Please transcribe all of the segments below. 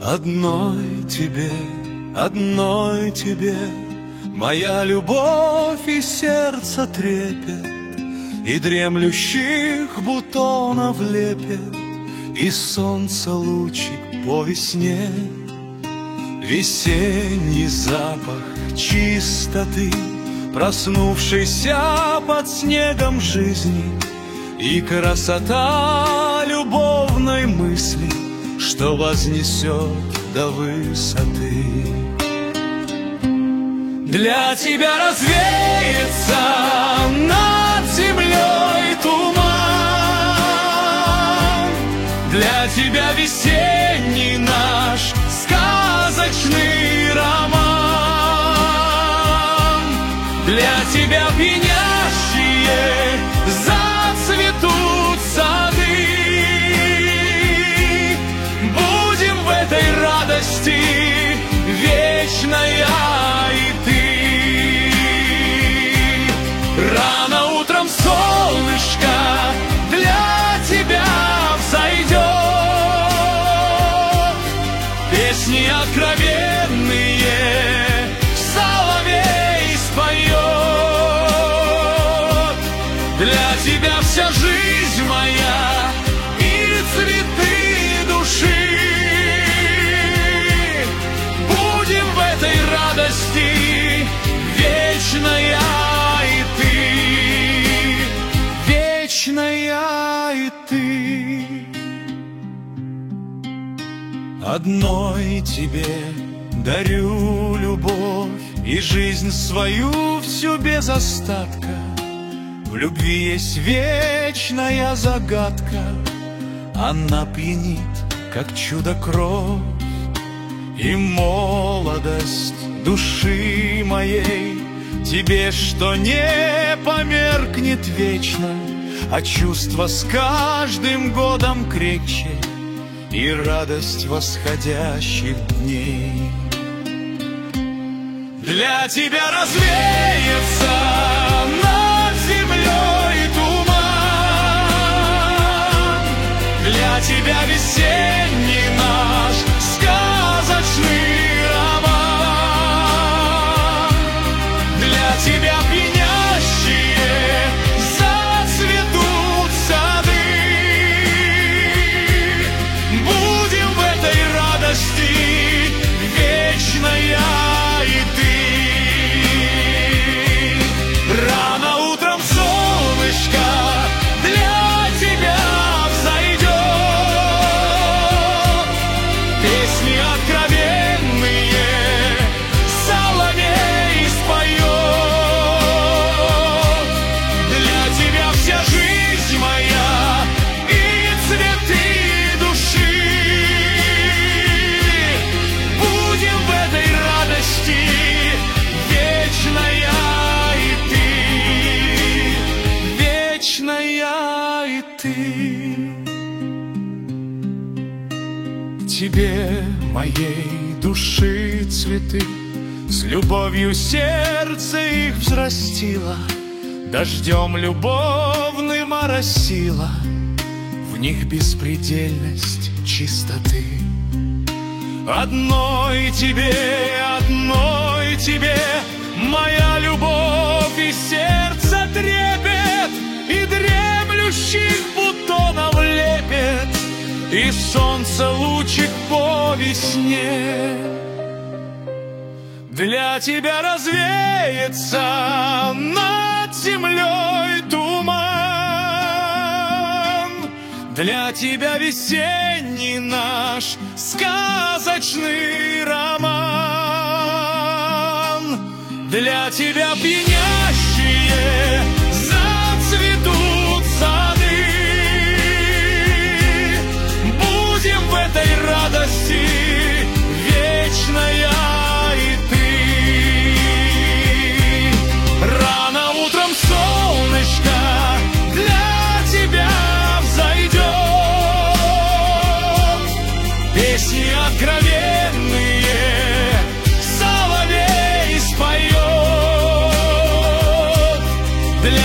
одной тебе моя любовь и сердце трепет, и дремлющих бутонов лепет, и солнца лучик по весне. Весенний запах чистоты, проснувшийся под снегом жизни, и красота любовной мысли, что вознесет до высоты. Для тебя развеется над землей туман, для тебя весенний наш сказочный роман, для тебя пьянящие зацветут сады. Будем в этой радости вечная и ты. Рано утром солнышко для тебя взойдет, песни откровенные соловей споет. Для тебя вся жизнь моя и цветы души. Будем в этой радости вечная и ты, вечная и ты. Одной тебе дарю любовь и жизнь свою всю без остатка. В любви есть вечная загадка, она пьянит, как чудо-кровь. И молодость души моей тебе, что не померкнет вечно, а чувство с каждым годом крепче, и радость восходящих дней. Для тебя развеется над землей туман, для тебя весенний наш сказочный роман, для тебя пьянящие зацветут сады. Будем в этой радости вечная и ты. Рано утром солнышко для тебя взойдет, песни откровенные соловей споет. Для тебя вся жизнь моя и цветы души. Будем в этой радости вечная и ты, вечная и ты. Тебе моей души цветы, с любовью сердце их взрастило, дождем любовным оросило, в них беспредельность чистоты. Одной тебе моя любовь и сердце трепет, и дремлющих бутонов лепет, и солнце лучик по весне. Для тебя развеется над землей туман, для тебя весенний наш сказочный роман, для тебя пьянящие зацветут сады. Будем в этой радости вечная и ты. Рано утром солнышко для тебя взойдет, песни откровенные соловей споет. Для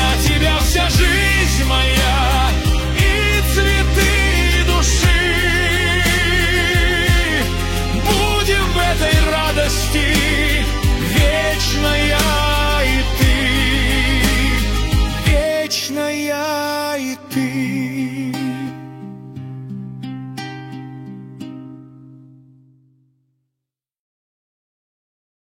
и ты.